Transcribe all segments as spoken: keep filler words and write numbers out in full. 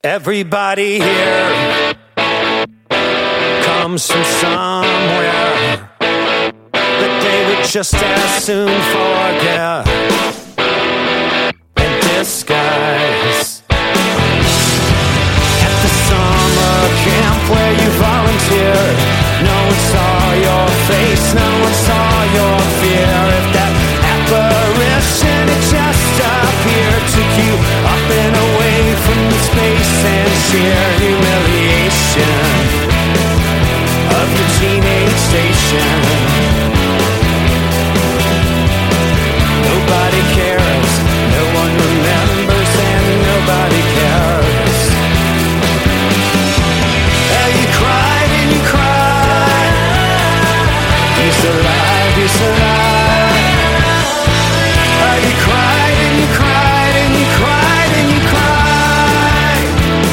Everybody here comes from somewhere that they would just as soon forget and disguise. At the summer camp where you volunteered, no one saw your face, no one saw your fear. If that apparition had just appeared, took you up and away from the space and sheer humiliation of your teenage station. Nobody cares, no one remembers, and nobody cares. Oh, you cried and you cried. He's alive, he's alive. Oh, you cried and you cried and you cried and you cried.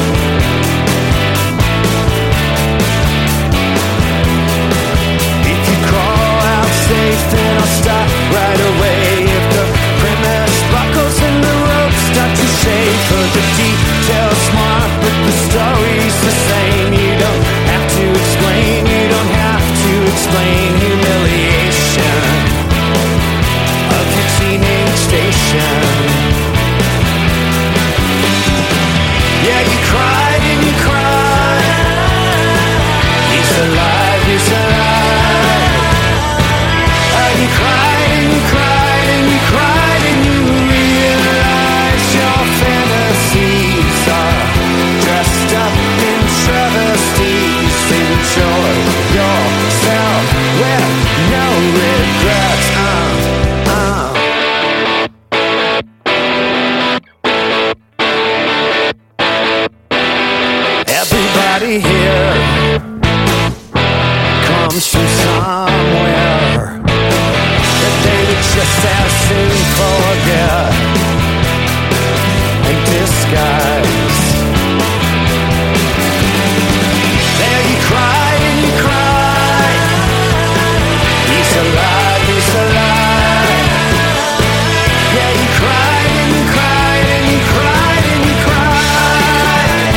If you crawl out safe, then I'll stop right away. If the premise buckles and the ropes start to shake, for the details smart, but the story's the same. You don't have to explain, you don't have to explain humiliation of your teenage station. Yeah, you cried and you cried. He's alive, he's alive. Oh, you cried and you cried and you cried and you realize your fantasies are dressed up in travesties. Enjoy yourself with no regrets. Uh, uh. Everybody here comes from somewhere that they would just as soon forget and disguise. There you cried and you cried. He's alive, he's alive. Yeah, you cried and you cried and you cried and you cried.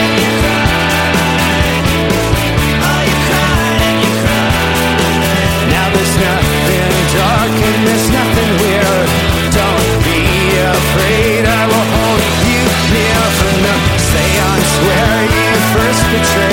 Oh, you cried and you cried. Now there's nothing dark and there's nothing weird. Don't be afraid, I will hold you near from the seance where you first betrayed.